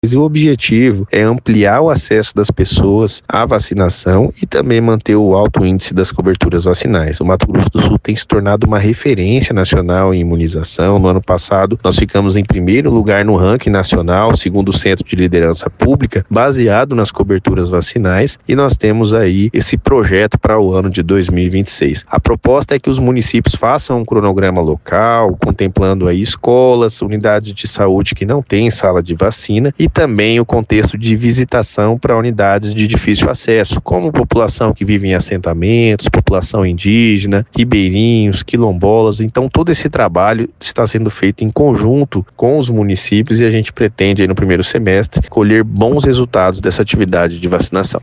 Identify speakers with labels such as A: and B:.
A: E o objetivo é ampliar o acesso das pessoas à vacinação e também manter o alto índice das coberturas vacinais. O Mato Grosso do Sul tem se tornado uma referência nacional em imunização. No ano passado, nós ficamos em primeiro lugar no ranking nacional, segundo o Centro de Liderança Pública, baseado nas coberturas vacinais, e nós temos aí esse projeto para o ano de 2026. A proposta é que os municípios façam um cronograma local, contemplando aí escolas, unidades de saúde que não têm sala de vacina e também o contexto de visitação para unidades de difícil acesso, como população que vive em assentamentos, população indígena, ribeirinhos, quilombolas. Então todo esse trabalho está sendo feito em conjunto com os municípios e a gente pretende aí no primeiro semestre colher bons resultados dessa atividade de vacinação.